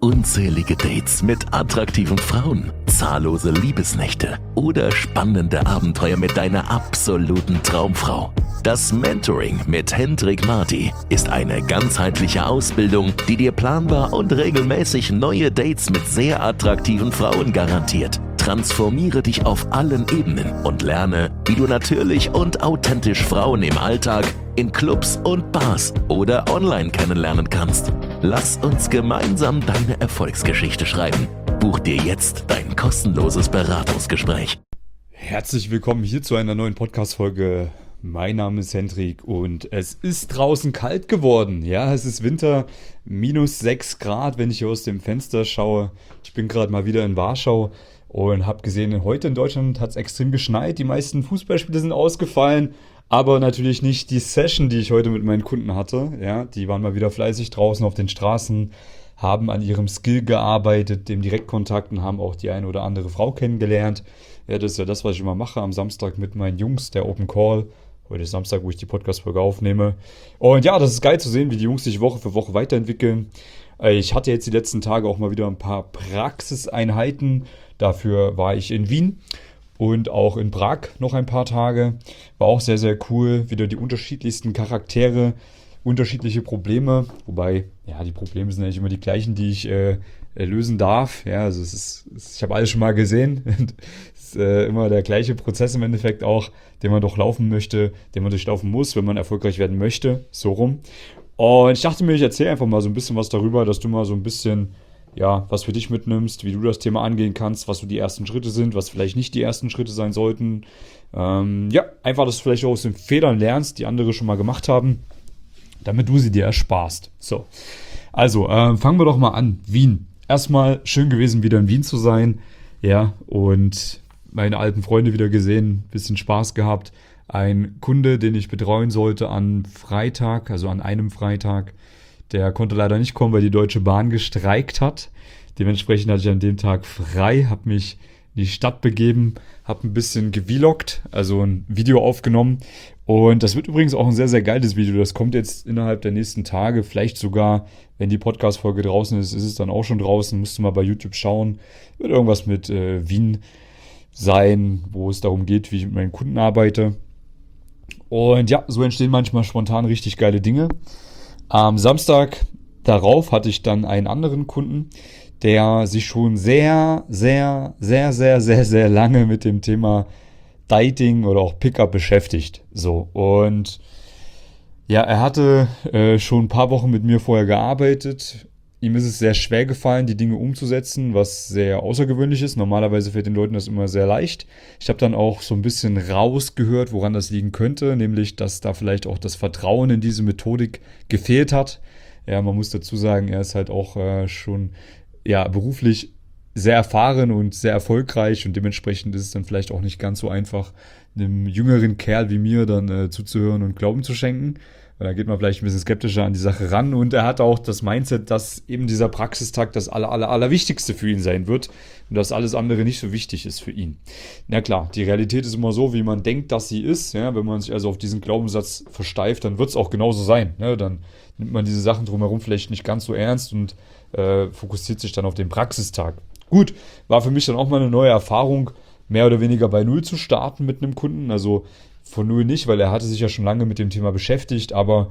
unzählige Dates mit attraktiven Frauen, zahllose Liebesnächte oder spannende Abenteuer mit deiner absoluten Traumfrau. Das Mentoring mit Hendrik Marty ist eine ganzheitliche Ausbildung, die dir planbar und regelmäßig neue Dates mit sehr attraktiven Frauen garantiert. Transformiere dich auf allen Ebenen und lerne, wie du natürlich und authentisch Frauen im Alltag, in Clubs und Bars oder online kennenlernen kannst. Lass uns gemeinsam deine Erfolgsgeschichte schreiben. Buch dir jetzt dein kostenloses Beratungsgespräch. Herzlich willkommen hier zu einer neuen Podcast-Folge. Mein Name ist Hendrik und es ist draußen kalt geworden. Ja, es ist Winter, minus 6 Grad, wenn ich hier aus dem Fenster schaue. Ich bin gerade mal wieder in Warschau und habe gesehen, heute in Deutschland hat es extrem geschneit. Die meisten Fußballspiele sind ausgefallen, aber natürlich nicht die Session, die ich heute mit meinen Kunden hatte. Ja, die waren mal wieder fleißig draußen auf den Straßen, haben an ihrem Skill gearbeitet, dem Direktkontakt und haben auch die eine oder andere Frau kennengelernt. Ja, das ist ja das, was ich immer mache am Samstag mit meinen Jungs, der Open Call. Heute ist Samstag, wo ich die Podcast-Folge aufnehme. Und ja, das ist geil zu sehen, wie die Jungs sich Woche für Woche weiterentwickeln. Ich hatte jetzt die letzten Tage auch mal wieder ein paar Praxiseinheiten. Dafür war ich in Wien und auch in Prag noch ein paar Tage. War auch sehr, sehr cool. Wieder die unterschiedlichsten Charaktere, unterschiedliche Probleme. Wobei, ja, die Probleme sind eigentlich immer die gleichen, die ich lösen darf. Ja, also ich habe alles schon mal gesehen. Es ist immer der gleiche Prozess im Endeffekt auch, den man durchlaufen möchte, den man durchlaufen muss, wenn man erfolgreich werden möchte. So rum. Und ich dachte mir, ich erzähle einfach mal so ein bisschen was darüber, dass du mal so ein bisschen, ja, was für dich mitnimmst, wie du das Thema angehen kannst, was so die ersten Schritte sind, was vielleicht nicht die ersten Schritte sein sollten. Ja, einfach, dass du vielleicht auch aus den Fehlern lernst, die andere schon mal gemacht haben, damit du sie dir ersparst. So, also fangen wir doch mal an. Wien. Erstmal schön gewesen, wieder in Wien zu sein. Ja, und meine alten Freunde wieder gesehen, bisschen Spaß gehabt. Ein Kunde, den ich betreuen sollte an Freitag, also an einem Freitag, der konnte leider nicht kommen, weil die Deutsche Bahn gestreikt hat. Dementsprechend hatte ich an dem Tag frei, habe mich in die Stadt begeben, habe ein bisschen gevloggt, also ein Video aufgenommen. Und das wird übrigens auch ein sehr, sehr geiles Video. Das kommt jetzt innerhalb der nächsten Tage, vielleicht sogar, wenn die Podcast-Folge draußen ist, ist es dann auch schon draußen. Musst du mal bei YouTube schauen. Wird irgendwas mit Wien sein, wo es darum geht, wie ich mit meinen Kunden arbeite. Und ja, so entstehen manchmal spontan richtig geile Dinge. Am Samstag darauf hatte ich dann einen anderen Kunden, der sich schon sehr, sehr, sehr, sehr, sehr, sehr lange mit dem Thema Dating oder auch Pickup beschäftigt. So, und ja, er hatte schon ein paar Wochen mit mir vorher gearbeitet. Ihm ist es sehr schwer gefallen, die Dinge umzusetzen, was sehr außergewöhnlich ist. Normalerweise fällt den Leuten das immer sehr leicht. Ich habe dann auch so ein bisschen rausgehört, woran das liegen könnte, nämlich, dass da vielleicht auch das Vertrauen in diese Methodik gefehlt hat. Ja, man muss dazu sagen, er ist halt auch schon beruflich sehr erfahren und sehr erfolgreich und dementsprechend ist es dann vielleicht auch nicht ganz so einfach, einem jüngeren Kerl wie mir dann zuzuhören und Glauben zu schenken. Da geht man vielleicht ein bisschen skeptischer an die Sache ran und er hat auch das Mindset, dass eben dieser Praxistag das Allerwichtigste für ihn sein wird und dass alles andere nicht so wichtig ist für ihn. Na klar, die Realität ist immer so, wie man denkt, dass sie ist. Ja, wenn man sich also auf diesen Glaubenssatz versteift, dann wird es auch genauso sein. Ne? Dann nimmt man diese Sachen drumherum vielleicht nicht ganz so ernst und fokussiert sich dann auf den Praxistag. Gut, war für mich dann auch mal eine neue Erfahrung, mehr oder weniger bei Null zu starten mit einem Kunden. Also von Null nicht, weil er hatte sich ja schon lange mit dem Thema beschäftigt, aber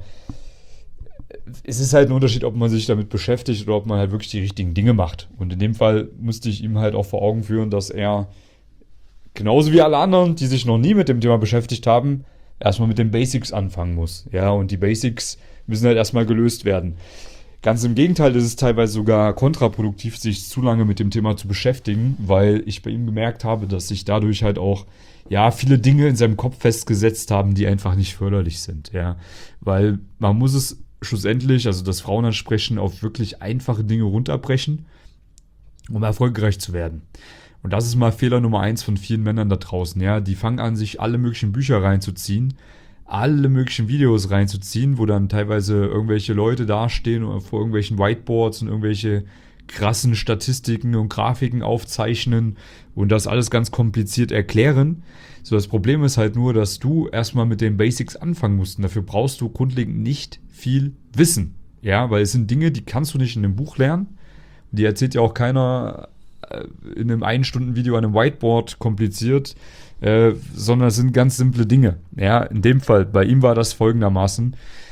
es ist halt ein Unterschied, ob man sich damit beschäftigt oder ob man halt wirklich die richtigen Dinge macht. Und in dem Fall musste ich ihm halt auch vor Augen führen, dass er genauso wie alle anderen, die sich noch nie mit dem Thema beschäftigt haben, erstmal mit den Basics anfangen muss. Ja, und die Basics müssen halt erstmal gelöst werden. Ganz im Gegenteil, ist es teilweise sogar kontraproduktiv, sich zu lange mit dem Thema zu beschäftigen, weil ich bei ihm gemerkt habe, dass sich dadurch halt auch viele Dinge in seinem Kopf festgesetzt haben, die einfach nicht förderlich sind. Ja, weil man muss es schlussendlich, also das Frauenansprechen, auf wirklich einfache Dinge runterbrechen, um erfolgreich zu werden. Und das ist mal Fehler Nummer 1 von vielen Männern da draußen. Ja, die fangen an, sich alle möglichen Bücher reinzuziehen, alle möglichen Videos reinzuziehen, wo dann teilweise irgendwelche Leute dastehen und vor irgendwelchen Whiteboards und irgendwelche krassen Statistiken und Grafiken aufzeichnen und das alles ganz kompliziert erklären. So, das Problem ist halt nur, dass du erstmal mit den Basics anfangen musst. Und dafür brauchst du grundlegend nicht viel Wissen. Ja, weil es sind Dinge, die kannst du nicht in einem Buch lernen. Die erzählt ja auch keiner in einem 1-Stunden-Video an einem Whiteboard kompliziert, sondern es sind ganz simple Dinge. Ja, in dem Fall, bei ihm war das folgendermaßen: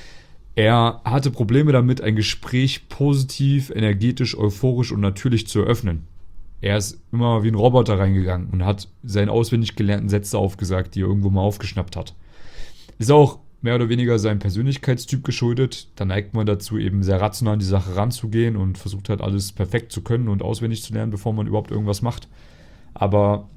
Er hatte Probleme damit, ein Gespräch positiv, energetisch, euphorisch und natürlich zu eröffnen. Er ist immer wie ein Roboter reingegangen und hat seine auswendig gelernten Sätze aufgesagt, die er irgendwo mal aufgeschnappt hat. Ist auch mehr oder weniger seinem Persönlichkeitstyp geschuldet. Da neigt man dazu, eben sehr rational an die Sache ranzugehen und versucht halt alles perfekt zu können und auswendig zu lernen, bevor man überhaupt irgendwas macht. Aber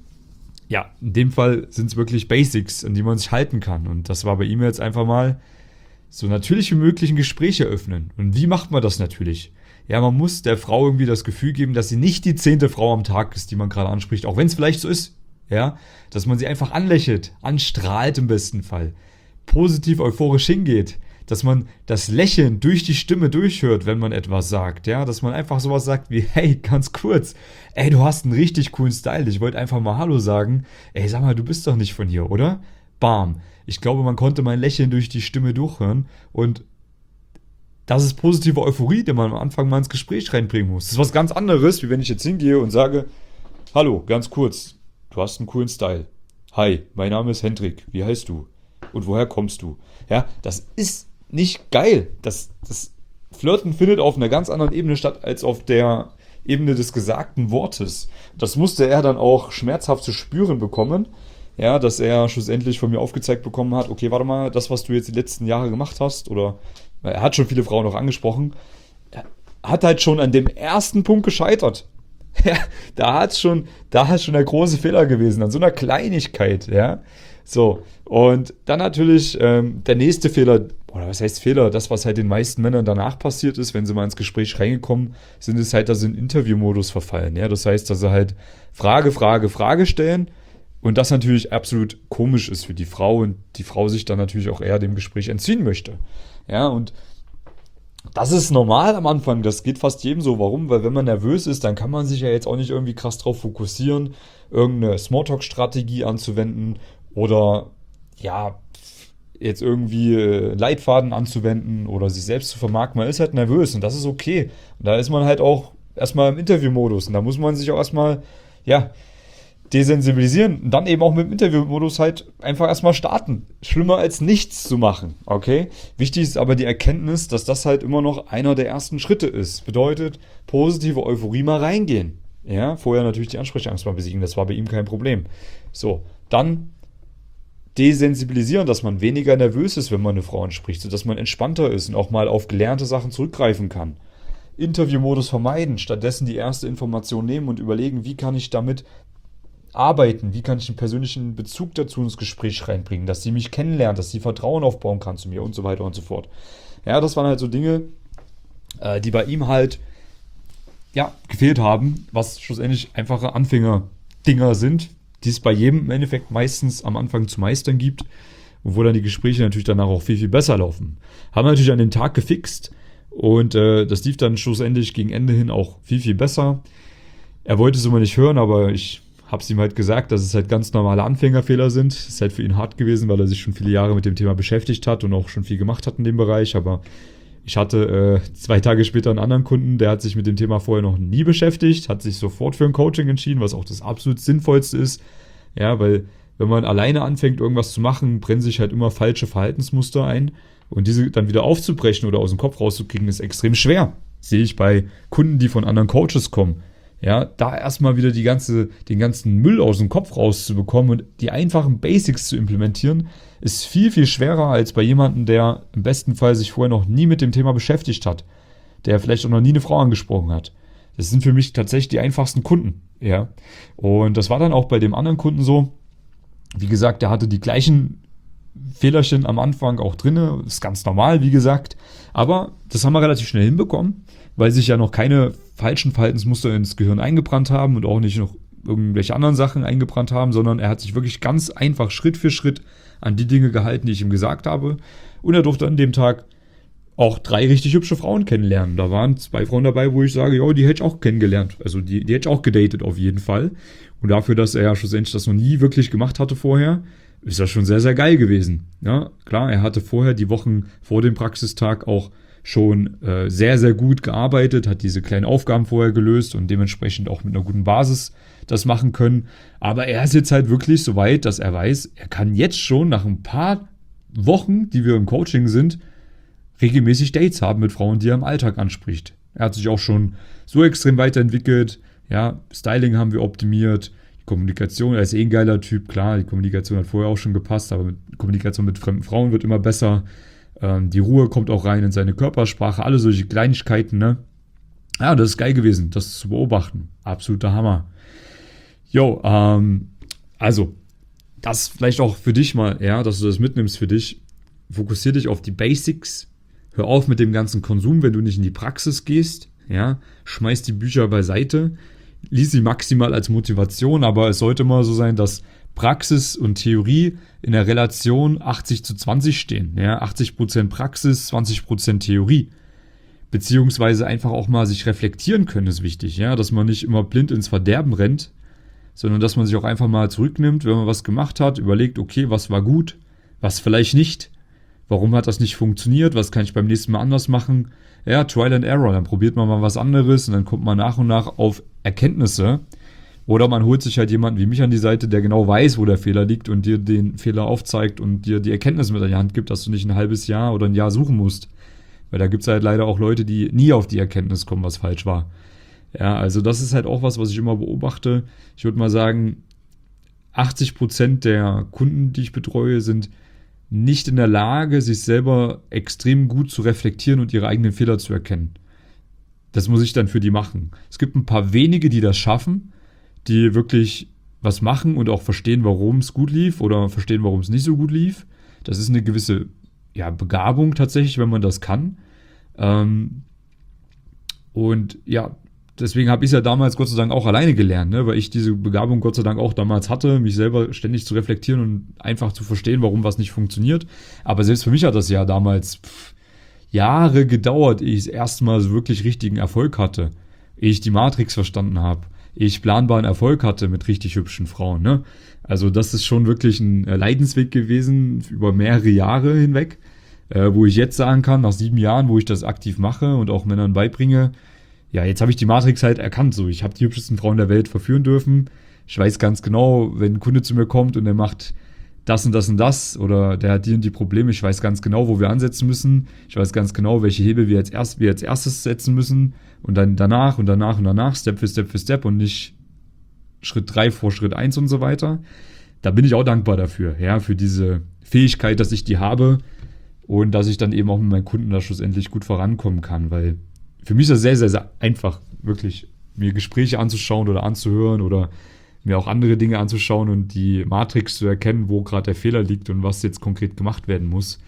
ja, in dem Fall sind es wirklich Basics, an die man sich halten kann. Und das war bei ihm jetzt einfach mal so natürlich wie möglich ein Gespräch eröffnen. Und wie macht man das natürlich? Ja, man muss der Frau irgendwie das Gefühl geben, dass sie nicht die 10. Frau am Tag ist, die man gerade anspricht, auch wenn es vielleicht so ist. Ja, dass man sie einfach anlächelt, anstrahlt im besten Fall, positiv euphorisch hingeht, dass man das Lächeln durch die Stimme durchhört, wenn man etwas sagt, ja, dass man einfach sowas sagt wie: Hey, ganz kurz, ey, du hast einen richtig coolen Style, ich wollte einfach mal Hallo sagen, ey, sag mal, du bist doch nicht von hier, oder? Bam. Ich glaube, man konnte mein Lächeln durch die Stimme durchhören und das ist positive Euphorie, die man am Anfang mal ins Gespräch reinbringen muss. Das ist was ganz anderes, wie wenn ich jetzt hingehe und sage: Hallo, ganz kurz, du hast einen coolen Style. Hi, mein Name ist Hendrik, wie heißt du? Und woher kommst du? Ja, das ist nicht geil. Das Flirten findet auf einer ganz anderen Ebene statt, als auf der Ebene des gesagten Wortes. Das musste er dann auch schmerzhaft zu spüren bekommen, ja, dass er schlussendlich von mir aufgezeigt bekommen hat: Okay, warte mal, das, was du jetzt die letzten Jahre gemacht hast, oder er hat schon viele Frauen auch angesprochen, er hat halt schon an dem ersten Punkt gescheitert. Ja, da ist schon der große Fehler gewesen, an so einer Kleinigkeit, ja. So, und dann natürlich der nächste Fehler, oder was heißt Fehler? Das, was halt den meisten Männern danach passiert ist, wenn sie mal ins Gespräch reingekommen sind, ist halt, dass sie in Interviewmodus verfallen. Ja, das heißt, dass sie halt Frage stellen und das natürlich absolut komisch ist für die Frau und die Frau sich dann natürlich auch eher dem Gespräch entziehen möchte. Ja, und das ist normal am Anfang, das geht fast jedem so. Warum? Weil wenn man nervös ist, dann kann man sich ja jetzt auch nicht irgendwie krass drauf fokussieren, irgendeine Smalltalk-Strategie anzuwenden oder ja, jetzt irgendwie Leitfaden anzuwenden oder sich selbst zu vermarkten. Man ist halt nervös und das ist okay. Und da ist man halt auch erstmal im Interviewmodus und da muss man sich auch erstmal, ja, desensibilisieren und dann eben auch mit dem Interviewmodus halt einfach erstmal starten. Schlimmer als nichts zu machen, okay? Wichtig ist aber die Erkenntnis, dass das halt immer noch einer der ersten Schritte ist. Bedeutet, positive Euphorie mal reingehen. Ja, vorher natürlich die Ansprechangst mal besiegen, das war bei ihm kein Problem. So, dann desensibilisieren, dass man weniger nervös ist, wenn man eine Frau anspricht, sodass man entspannter ist und auch mal auf gelernte Sachen zurückgreifen kann. Interviewmodus vermeiden, stattdessen die erste Information nehmen und überlegen, wie kann ich damit arbeiten, wie kann ich einen persönlichen Bezug dazu ins Gespräch reinbringen, dass sie mich kennenlernt, dass sie Vertrauen aufbauen kann zu mir und so weiter und so fort. Ja, das waren halt so Dinge, die bei ihm halt ja, gefehlt haben, was schlussendlich einfache Anfängerdinger sind, die es bei jedem im Endeffekt meistens am Anfang zu meistern gibt, wo dann die Gespräche natürlich danach auch viel, viel besser laufen. Haben wir natürlich an dem Tag gefixt und das lief dann schlussendlich gegen Ende hin auch viel, viel besser. Er wollte es immer nicht hören, aber ich habe es ihm halt gesagt, dass es halt ganz normale Anfängerfehler sind. Es ist halt für ihn hart gewesen, weil er sich schon viele Jahre mit dem Thema beschäftigt hat und auch schon viel gemacht hat in dem Bereich. Aber ich hatte 2 Tage später einen anderen Kunden, der hat sich mit dem Thema vorher noch nie beschäftigt, hat sich sofort für ein Coaching entschieden, was auch das absolut Sinnvollste ist. Ja, weil wenn man alleine anfängt, irgendwas zu machen, brennen sich halt immer falsche Verhaltensmuster ein. Und diese dann wieder aufzubrechen oder aus dem Kopf rauszukriegen, ist extrem schwer. Das sehe ich bei Kunden, die von anderen Coaches kommen. Ja, da erstmal wieder den ganzen Müll aus dem Kopf rauszubekommen und die einfachen Basics zu implementieren, ist viel, viel schwerer als bei jemandem, der im besten Fall sich vorher noch nie mit dem Thema beschäftigt hat, der vielleicht auch noch nie eine Frau angesprochen hat. Das sind für mich tatsächlich die einfachsten Kunden. Ja, und das war dann auch bei dem anderen Kunden so. Wie gesagt, der hatte die gleichen Fehlerchen am Anfang auch drin, ist ganz normal, wie gesagt. Aber das haben wir relativ schnell hinbekommen, weil sich ja noch keine falschen Verhaltensmuster ins Gehirn eingebrannt haben und auch nicht noch irgendwelche anderen Sachen eingebrannt haben, sondern er hat sich wirklich ganz einfach Schritt für Schritt an die Dinge gehalten, die ich ihm gesagt habe. Und er durfte an dem Tag auch 3 richtig hübsche Frauen kennenlernen. Da waren 2 Frauen dabei, wo ich sage, ja, die hätte ich auch kennengelernt. Also die hätte ich auch gedatet auf jeden Fall. Und dafür, dass er ja schlussendlich das noch nie wirklich gemacht hatte vorher, ist das schon sehr, sehr geil gewesen. Ja, klar, er hatte vorher die Wochen vor dem Praxistag auch schon sehr, sehr gut gearbeitet, hat diese kleinen Aufgaben vorher gelöst und dementsprechend auch mit einer guten Basis das machen können. Aber er ist jetzt halt wirklich so weit, dass er weiß, er kann jetzt schon nach ein paar Wochen, die wir im Coaching sind, regelmäßig Dates haben mit Frauen, die er im Alltag anspricht. Er hat sich auch schon so extrem weiterentwickelt. Ja, Styling haben wir optimiert. Die Kommunikation, er ist ein geiler Typ, klar, die Kommunikation hat vorher auch schon gepasst, aber Kommunikation mit fremden Frauen wird immer besser. Die Ruhe kommt auch rein in seine Körpersprache, alle solche Kleinigkeiten, ne? Ja, das ist geil gewesen, das zu beobachten. Absoluter Hammer. Jo, also, das vielleicht auch für dich mal, ja, dass du das mitnimmst für dich. Fokussier dich auf die Basics. Hör auf mit dem ganzen Konsum, wenn du nicht in die Praxis gehst. Ja, schmeiß die Bücher beiseite. Lies sie maximal als Motivation, aber es sollte immer so sein, dass Praxis und Theorie in der Relation 80:20 stehen. Ja, 80% Praxis, 20% Theorie. Beziehungsweise einfach auch mal sich reflektieren können ist wichtig. Ja, dass man nicht immer blind ins Verderben rennt, sondern dass man sich auch einfach mal zurücknimmt, wenn man was gemacht hat, überlegt, okay, was war gut, was vielleicht nicht, warum hat das nicht funktioniert, was kann ich beim nächsten Mal anders machen. Ja, Trial and Error, dann probiert man mal was anderes und dann kommt man nach und nach auf Erkenntnisse. Oder man holt sich halt jemanden wie mich an die Seite, der genau weiß, wo der Fehler liegt und dir den Fehler aufzeigt und dir die Erkenntnis mit an die Hand gibt, dass du nicht ein halbes Jahr oder ein Jahr suchen musst. Weil da gibt es halt leider auch Leute, die nie auf die Erkenntnis kommen, was falsch war. Ja, also das ist halt auch was ich immer beobachte. Ich würde mal sagen, 80% der Kunden, die ich betreue, sind nicht in der Lage, sich selber extrem gut zu reflektieren und ihre eigenen Fehler zu erkennen. Das muss ich dann für die machen. Es gibt ein paar wenige, die das schaffen, die wirklich was machen und auch verstehen, warum es gut lief oder verstehen, warum es nicht so gut lief. Das ist eine gewisse Begabung tatsächlich, wenn man das kann. Und ja, deswegen habe ich es ja damals Gott sei Dank auch alleine gelernt, ne? Weil ich diese Begabung Gott sei Dank auch damals hatte, mich selber ständig zu reflektieren und einfach zu verstehen, warum was nicht funktioniert. Aber selbst für mich hat das ja damals Jahre gedauert, ehe ich das erste Mal so wirklich richtigen Erfolg hatte, ehe ich die Matrix verstanden habe, ehe ich planbaren Erfolg hatte mit richtig hübschen Frauen. Ne? Also das ist schon wirklich ein Leidensweg gewesen über mehrere Jahre hinweg, wo ich jetzt sagen kann, nach 7 Jahren, wo ich das aktiv mache und auch Männern beibringe, ja, jetzt habe ich die Matrix halt erkannt. So, ich habe die hübschesten Frauen der Welt verführen dürfen. Ich weiß ganz genau, wenn ein Kunde zu mir kommt und der macht das und das und das oder der hat die und die Probleme, ich weiß ganz genau, wo wir ansetzen müssen. Ich weiß ganz genau, welche Hebel wir als erstes setzen müssen und dann danach, Step für Step für Step und nicht Schritt 3 vor Schritt 1 und so weiter. Da bin ich auch dankbar dafür, ja, für diese Fähigkeit, dass ich die habe und dass ich dann eben auch mit meinen Kunden da schlussendlich gut vorankommen kann, weil für mich ist das sehr, sehr, sehr einfach, wirklich mir Gespräche anzuschauen oder anzuhören oder mir auch andere Dinge anzuschauen und die Matrix zu erkennen, wo gerade der Fehler liegt und was jetzt konkret gemacht werden muss.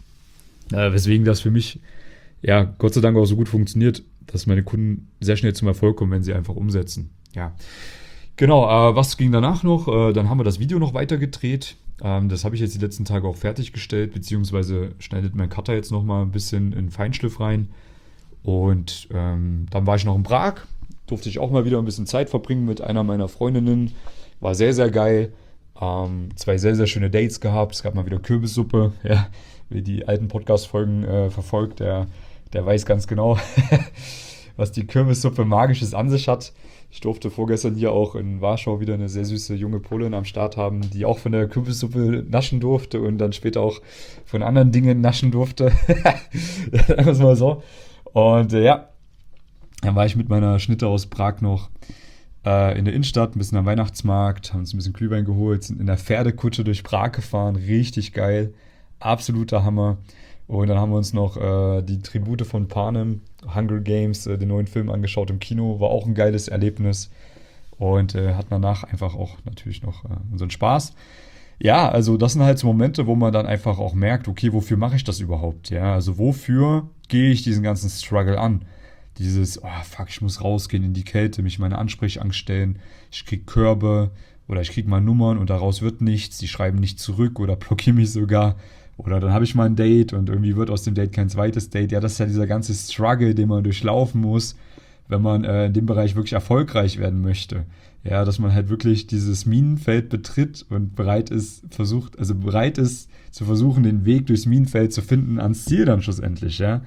Weswegen das für mich, ja, Gott sei Dank auch so gut funktioniert, dass meine Kunden sehr schnell zum Erfolg kommen, wenn sie einfach umsetzen. Ja, genau, was ging danach noch? Dann haben wir das Video noch weiter gedreht. Das habe ich jetzt die letzten Tage auch fertiggestellt, beziehungsweise schneidet mein Cutter jetzt noch mal ein bisschen in Feinschliff rein. Und dann war ich noch in Prag, durfte ich auch mal wieder ein bisschen Zeit verbringen mit einer meiner Freundinnen. War sehr, sehr geil. 2 sehr, sehr schöne Dates gehabt. Es gab mal wieder Kürbissuppe. Ja, wer die alten Podcast-Folgen verfolgt, der weiß ganz genau, was die Kürbissuppe Magisches an sich hat. Ich durfte vorgestern hier auch in Warschau wieder eine sehr süße junge Polin am Start haben, die auch von der Kürbissuppe naschen durfte und dann später auch von anderen Dingen naschen durfte. Sagen wir es mal so. Und ja, dann war ich mit meiner Schnitte aus Prag noch in der Innenstadt, ein bisschen am Weihnachtsmarkt, haben uns ein bisschen Glühwein geholt, sind in der Pferdekutsche durch Prag gefahren, richtig geil, absoluter Hammer. Und dann haben wir uns noch die Tribute von Panem, Hunger Games, den neuen Film angeschaut im Kino, war auch ein geiles Erlebnis und hatten danach einfach auch natürlich noch unseren Spaß. Ja, also das sind halt so Momente, wo man dann einfach auch merkt, okay, wofür mache ich das überhaupt? Ja, also wofür gehe ich diesen ganzen Struggle an? Dieses, oh fuck, ich muss rausgehen in die Kälte, mich meine Ansprechangst stellen, ich krieg Körbe oder ich krieg mal Nummern und daraus wird nichts, die schreiben nicht zurück oder blockieren mich sogar. Oder dann habe ich mal ein Date und irgendwie wird aus dem Date kein zweites Date. Ja, das ist ja dieser ganze Struggle, den man durchlaufen muss, wenn man in dem Bereich wirklich erfolgreich werden möchte. Ja, dass man halt wirklich dieses Minenfeld betritt und bereit ist zu versuchen, den Weg durchs Minenfeld zu finden ans Ziel dann schlussendlich, ja.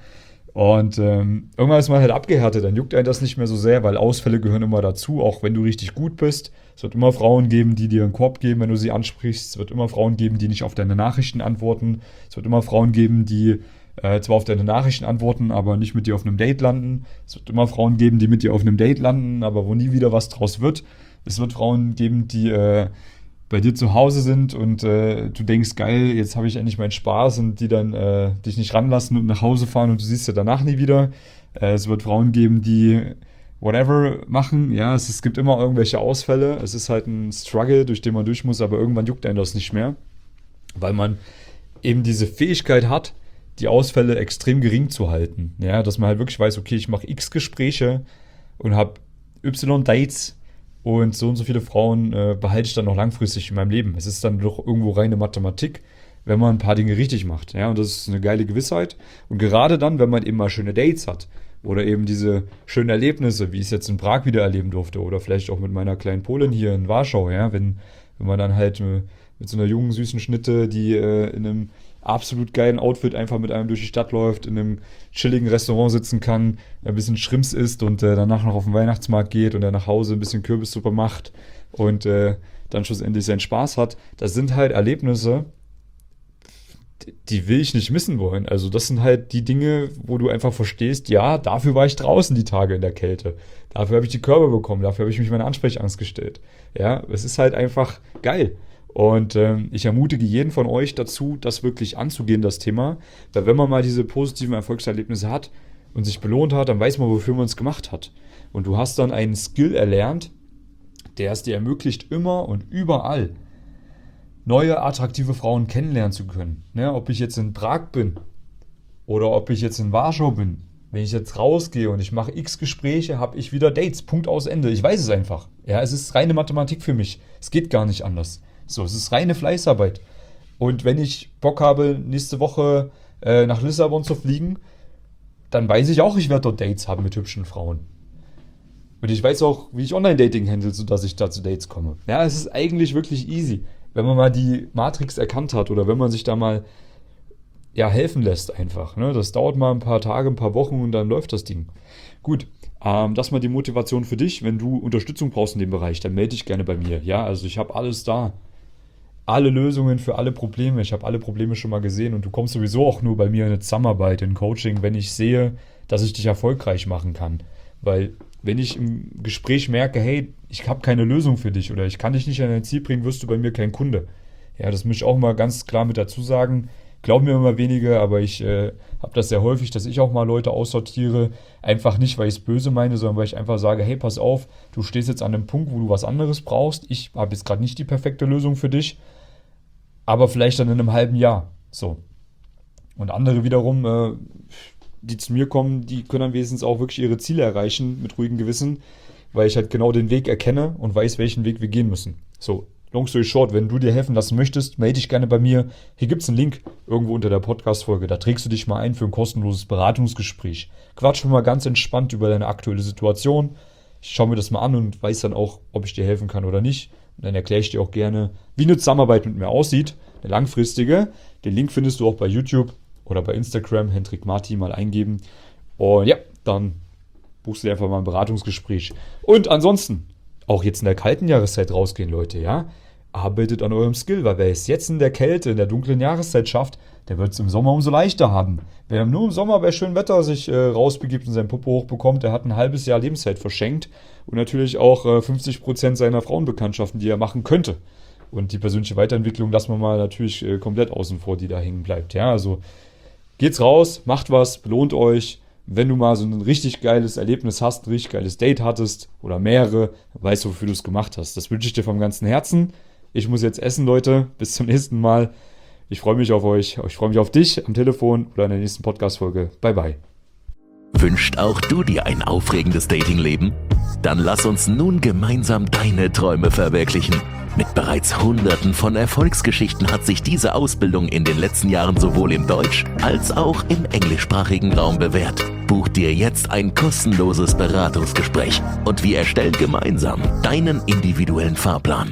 Und irgendwann ist man halt abgehärtet, dann juckt einen das nicht mehr so sehr, weil Ausfälle gehören immer dazu, auch wenn du richtig gut bist. Es wird immer Frauen geben, die dir einen Korb geben, wenn du sie ansprichst. Es wird immer Frauen geben, die nicht auf deine Nachrichten antworten. Es wird immer Frauen geben, die zwar auf deine Nachrichten antworten, aber nicht mit dir auf einem Date landen. Es wird immer Frauen geben, die mit dir auf einem Date landen, aber wo nie wieder was draus wird. Es wird Frauen geben, die bei dir zu Hause sind und du denkst, geil, jetzt habe ich endlich meinen Spaß und die dann dich nicht ranlassen und nach Hause fahren und du siehst ja danach nie wieder. Es wird Frauen geben, die whatever machen. Ja, es gibt immer irgendwelche Ausfälle. Es ist halt ein Struggle, durch den man durch muss, aber irgendwann juckt einen das nicht mehr, weil man eben diese Fähigkeit hat, die Ausfälle extrem gering zu halten. Ja, dass man halt wirklich weiß, okay, ich mache X Gespräche und habe Y Dates und so viele Frauen behalte ich dann noch langfristig in meinem Leben. Es ist dann doch irgendwo reine Mathematik, wenn man ein paar Dinge richtig macht. Ja, und das ist eine geile Gewissheit. Und gerade dann, wenn man eben mal schöne Dates hat oder eben diese schönen Erlebnisse, wie ich es jetzt in Prag wieder erleben durfte oder vielleicht auch mit meiner kleinen Polin hier in Warschau, ja, wenn man dann halt mit so einer jungen, süßen Schnitte, die in einem absolut geilen Outfit einfach mit einem durch die Stadt läuft, in einem chilligen Restaurant sitzen kann, ein bisschen Shrimps isst und danach noch auf den Weihnachtsmarkt geht und dann nach Hause ein bisschen Kürbissuppe macht und dann schlussendlich seinen Spaß hat. Das sind halt Erlebnisse, die will ich nicht missen wollen. Also das sind halt die Dinge, wo du einfach verstehst, ja, dafür war ich draußen die Tage in der Kälte. Dafür habe ich die Körbe bekommen, dafür habe ich mich meiner Ansprechangst gestellt. Ja, es ist halt einfach geil. Und ich ermutige jeden von euch dazu, das wirklich anzugehen, das Thema. Weil wenn man mal diese positiven Erfolgserlebnisse hat und sich belohnt hat, dann weiß man, wofür man es gemacht hat. Und du hast dann einen Skill erlernt, der es dir ermöglicht, immer und überall neue, attraktive Frauen kennenlernen zu können. Ne? Ob ich jetzt in Prag bin oder ob ich jetzt in Warschau bin. Wenn ich jetzt rausgehe und ich mache x Gespräche, habe ich wieder Dates. Punkt, aus, Ende. Ich weiß es einfach. Ja, es ist reine Mathematik für mich. Es geht gar nicht anders. So, es ist reine Fleißarbeit. Und wenn ich Bock habe, nächste Woche nach Lissabon zu fliegen, dann weiß ich auch, ich werde dort Dates haben mit hübschen Frauen. Und ich weiß auch, wie ich Online-Dating handle, sodass ich da zu Dates komme. Ja, es ist eigentlich wirklich easy, wenn man mal die Matrix erkannt hat oder wenn man sich da mal helfen lässt einfach. Ne? Das dauert mal ein paar Tage, ein paar Wochen und dann läuft das Ding. Gut, das mal die Motivation für dich. Wenn du Unterstützung brauchst in dem Bereich, dann melde dich gerne bei mir. Ja, also ich habe alles da. Alle Lösungen für alle Probleme. Ich habe alle Probleme schon mal gesehen und du kommst sowieso auch nur bei mir in eine Zusammenarbeit, in Coaching, wenn ich sehe, dass ich dich erfolgreich machen kann. Weil wenn ich im Gespräch merke, hey, ich habe keine Lösung für dich oder ich kann dich nicht an dein Ziel bringen, wirst du bei mir kein Kunde. Ja, das muss ich auch mal ganz klar mit dazu sagen. Glauben mir immer wenige, aber ich habe das sehr häufig, dass ich auch mal Leute aussortiere. Einfach nicht, weil ich es böse meine, sondern weil ich einfach sage, hey, pass auf, du stehst jetzt an einem Punkt, wo du was anderes brauchst. Ich habe jetzt gerade nicht die perfekte Lösung für dich, aber vielleicht dann in einem halben Jahr. So. Und andere wiederum, die zu mir kommen, die können dann wenigstens auch wirklich ihre Ziele erreichen mit ruhigem Gewissen, weil ich halt genau den Weg erkenne und weiß, welchen Weg wir gehen müssen. So. Long story short, wenn du dir helfen lassen möchtest, melde dich gerne bei mir. Hier gibt es einen Link irgendwo unter der Podcast-Folge. Da trägst du dich mal ein für ein kostenloses Beratungsgespräch. Quatsch mal ganz entspannt über deine aktuelle Situation. Ich schaue mir das mal an und weiß dann auch, ob ich dir helfen kann oder nicht. Und dann erkläre ich dir auch gerne, wie eine Zusammenarbeit mit mir aussieht. Eine langfristige. Den Link findest du auch bei YouTube oder bei Instagram. Hendrik Marti mal eingeben. Und ja, dann buchst du dir einfach mal ein Beratungsgespräch. Und ansonsten, auch jetzt in der kalten Jahreszeit rausgehen, Leute, ja? Arbeitet an eurem Skill, weil wer es jetzt in der Kälte, in der dunklen Jahreszeit schafft, der wird es im Sommer umso leichter haben. Wer nur im Sommer bei schönem Wetter sich rausbegibt und seinen Popo hochbekommt, der hat ein halbes Jahr Lebenszeit verschenkt und natürlich auch 50% seiner Frauenbekanntschaften, die er machen könnte. Und die persönliche Weiterentwicklung lassen wir mal natürlich komplett außen vor, die da hängen bleibt. Ja, also geht's raus, macht was, belohnt euch. Wenn du mal so ein richtig geiles Erlebnis hast, ein richtig geiles Date hattest oder mehrere, weißt du, wofür du es gemacht hast. Das wünsche ich dir vom ganzen Herzen. Ich muss jetzt essen, Leute. Bis zum nächsten Mal. Ich freue mich auf euch. Ich freue mich auf dich am Telefon oder in der nächsten Podcast-Folge. Bye, bye. Wünscht auch du dir ein aufregendes Datingleben? Dann lass uns nun gemeinsam deine Träume verwirklichen. Mit bereits Hunderten von Erfolgsgeschichten hat sich diese Ausbildung in den letzten Jahren sowohl im Deutsch- als auch im englischsprachigen Raum bewährt. Buch dir jetzt ein kostenloses Beratungsgespräch und wir erstellen gemeinsam deinen individuellen Fahrplan.